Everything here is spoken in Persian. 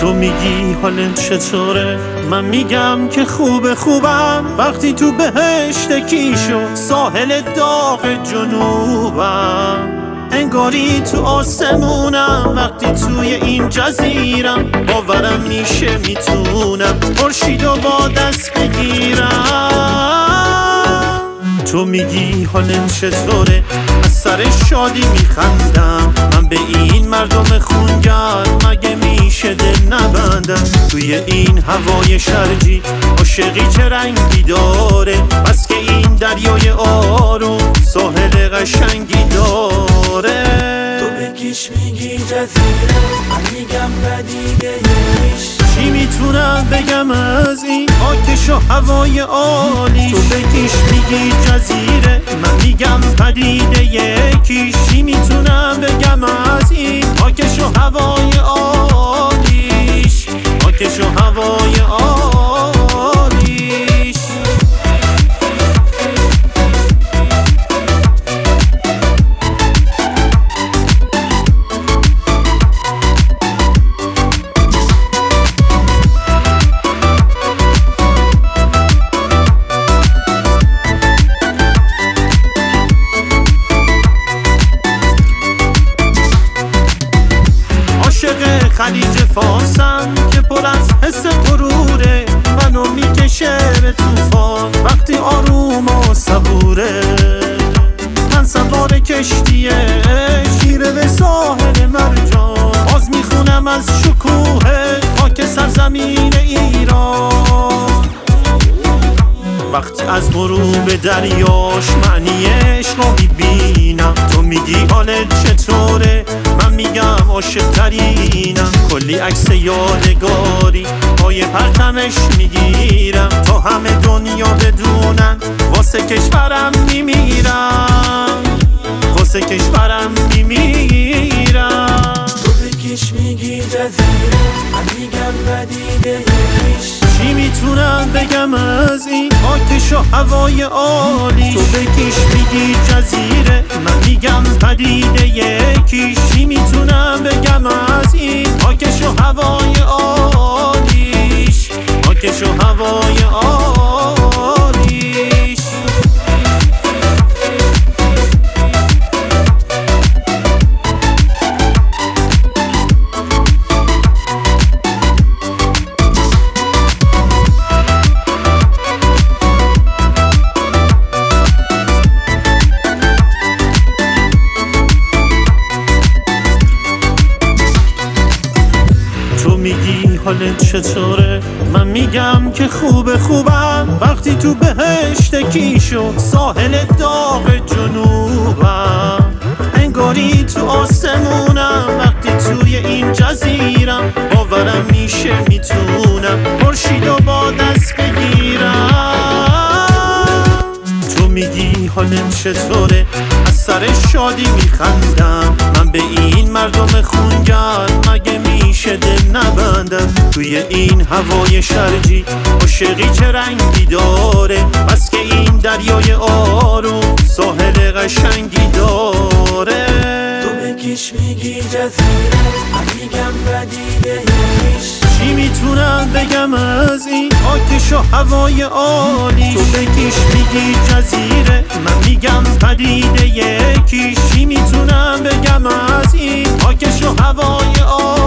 تو میگی حالت چطوره، من میگم که خوبم. وقتی تو بهشت کیشو ساحل داغ جنوبم، انگاری تو آسمونم. وقتی توی این جزیرم باورم میشه میتونم خورشیدو با دست بگیرم. تو میگی حالت چطوره، از سر شادی میخندم. من به این مردم خونگرم مگه میشه دل نبندم؟ توی این هوای شرجی عاشقی چه رنگی داره؟ بس که این دریای آروم ساحل قشنگی داره. تو بکش میگی جزیره، من میگم پدیده یکیش. چی میتونم بگم از این آتش و هوای عالی؟ تو بکش میگی جزیره، من میگم پدیده یکیش. چی میتونم بگم از این آتش و هوای عالیش، آتش و هوای عالیش. خلیج فارسم که پر از حس غروره، منو میکشه به طوفان وقتی آروم و صبوره. من سوار کشتیه شیره به ساحل مرجان، باز میخونم از شکوه خاک سرزمین ایران. وقتی از غروب دریاش معنی عشق رو میبینم، تو میگی حالت چطوره، من میگم عاشق ترینم. کلی عکس یادگاری پای پرتمش میگیرم، تا همه دنیا بدونن واسه کشورم میمیرم، واسه کشورم میمیرم. تو بکش میگی جزیره، من میگم پدیده یکیش. چی میتونم بگم از این آتش و هوای عالی؟ تو بکش میگی جزیره، من میگم پدیده یکیش. چی میتونم بگم از این آتش و هوای عالیش، آتش و هوای عالیش. تو میگی حالت چطوره، من میگم که خوبم. وقتی تو بهشت کیشو ساحل داغ جنوبم، انگاری تو آسمونم. وقتی توی این جزیرم باورم میشه میتونم خورشیدو با دست بگیرم. تو میگی حالت چطوره، از سر شادی میخندم. من به این مردم خونگرم مگه میشه دل نبندم؟ توی این هوای شرجی عاشقی چه رنگی داره؟ بس که این دریای آروم ساحل قشنگی داره. تو بکش میگی جزیره، من میگم پدیده یکیش. چی میتونم بگم از این آتش و هوای عالی؟ تو بکش میگی جزیره، من میگم پدیده یکیش. چی میتونم بگم از این آتش و هوای عالی؟